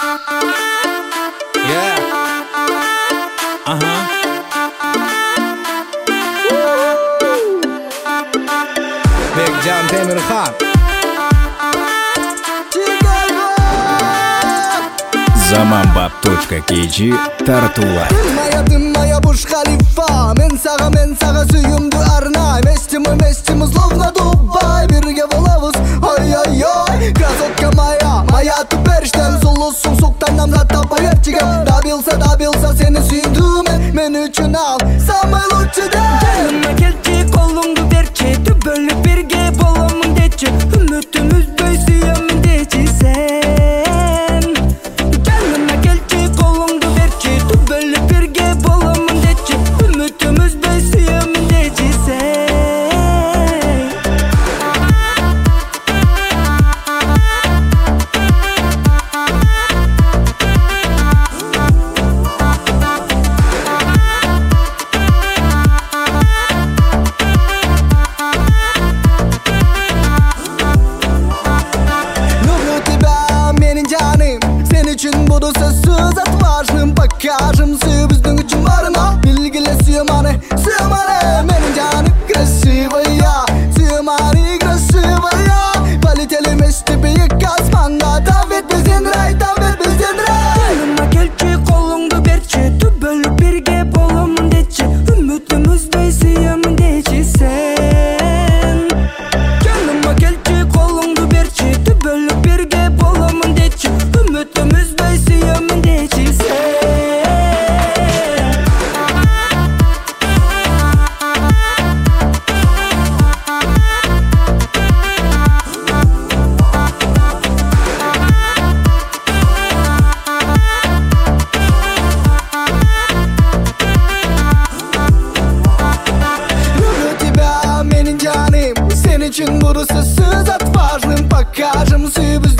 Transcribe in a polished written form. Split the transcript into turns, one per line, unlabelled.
Yeah. Bekcan Demirhan.
Zamanbap.kg тартула.
Дымая Бурж Халифа. Мен сага сүйімді арнайм. Естимі словно Дубай. Бірге болабыз, ой-ой-ой. Красотка моя ты періштем. Зұлысың соқтан намзат тапай ертігем. Да сені сүйіндім. Мен үшін ал, самый лучший ден.
Жаныма келші, қолыңды берші. Түбөліп бірге боламын дечі. Үмітімізді сүйемін дечі сен. Жаныма келші, қолыңды берші. Түбөліп бірге боламын дечі. Үмітімізді сүйемін дечі сен.
Için budu sözsüz atvarsın bakajım suyu bizden üçün varına bilgili suyumani benim canım красивая suyumani красивая полетели вместе büyük asmanda davet bizden rey
Yanıma kelçi kolumdu berçi Tübölüp birge bolamın deçi Ümitimizde suyumun deçi sen Yanıma kelçi kolumdu berçi Tübölüp birge bolamın deçi Ümitimizde suyumun deçi sen
Senin için burası söz atvarsın bakajım suyu